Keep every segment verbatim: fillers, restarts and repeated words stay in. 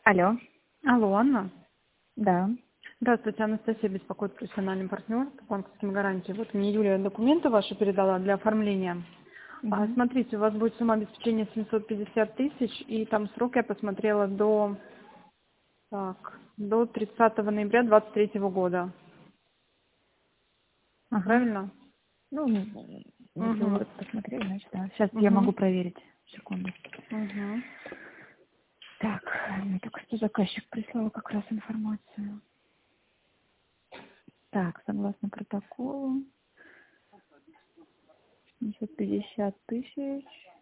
Алло, Алло, Анна. да. Здравствуйте, Анастасия беспокоит, профессиональный партнер по банковским гарантиям. Вот мне Юлия документы ваши передала для оформления. А, Мгм. смотрите, у вас будет сумма обеспечения семьсот пятьдесят тысяч, и там срок я посмотрела до, так, до тридцатого ноября двадцать третьего года. Ага. Правильно? Ну, если Угу. вы посмотрели, значит, да. Сейчас я Угу. могу проверить. Секунду. Угу. Так, мне только что заказчик прислал как раз информацию. Так, согласно протоколу, семьсот пятьдесят тысяч.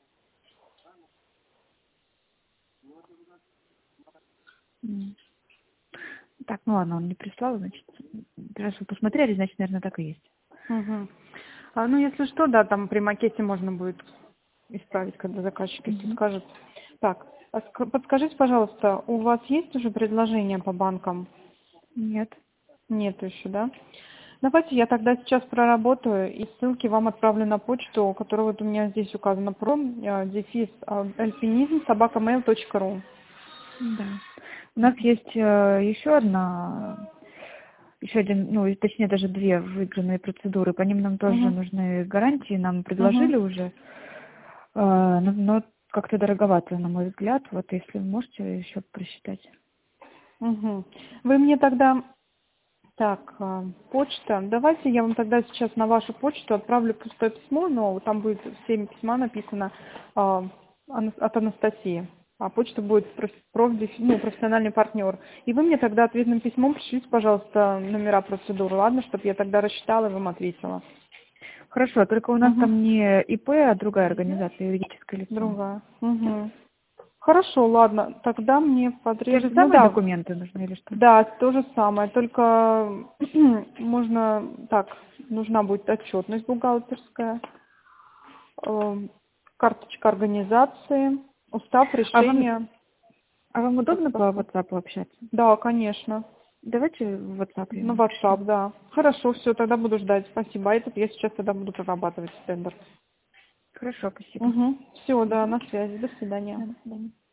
М. Так, ну ладно, он не прислал, значит, раз вы посмотрели, значит, наверное, так и есть. Угу. А, ну, если что, да, там при макете можно будет исправить, когда заказчик, если Мгм. скажет. Так, а ск- подскажите, пожалуйста, у вас есть уже предложения по банкам? Нет. Нет еще, да? Давайте я тогда сейчас проработаю и ссылки вам отправлю на почту, которая вот у меня здесь указана, про дефис альпинизм собака mail точка ру. Да. У нас есть э, еще одна, еще один, ну, и точнее даже две выигранные процедуры. По ним нам тоже Угу. нужны гарантии, нам Угу. предложили уже, э, но, но как-то дороговато, на мой взгляд. Вот если вы можете еще просчитать. Угу. Вы мне тогда, так, э, почта, давайте я вам тогда сейчас на вашу почту отправлю пустое письмо, но там будет семь письма написано э, Ана- от Анастасии. А почта будет проф- проф- ну, профессиональный партнер. И вы мне тогда ответным письмом пришлите, пожалуйста, номера процедуры, ладно, чтобы я тогда рассчитала и вам ответила. Хорошо, только у нас Угу. там не ИП, а другая организация, юридическое лицо. Другая. Угу. Хорошо, ладно. Тогда мне Те же потребуется... Ну самые да, документы нужны или что? да, то же самое. Только можно... Так, нужна будет отчетность бухгалтерская, э, карточка организации, устав, А вам, решение. а вам Как удобно по поступить? WhatsApp общаться? Да, конечно. Давайте в WhatsApp я На вам пришлю. WhatsApp, да. Хорошо, все, тогда буду ждать. Спасибо. А этот я сейчас тогда буду прорабатывать тендер. Хорошо, спасибо. Угу. Все, да, Мгм. на связи. До свидания. Да, до свидания.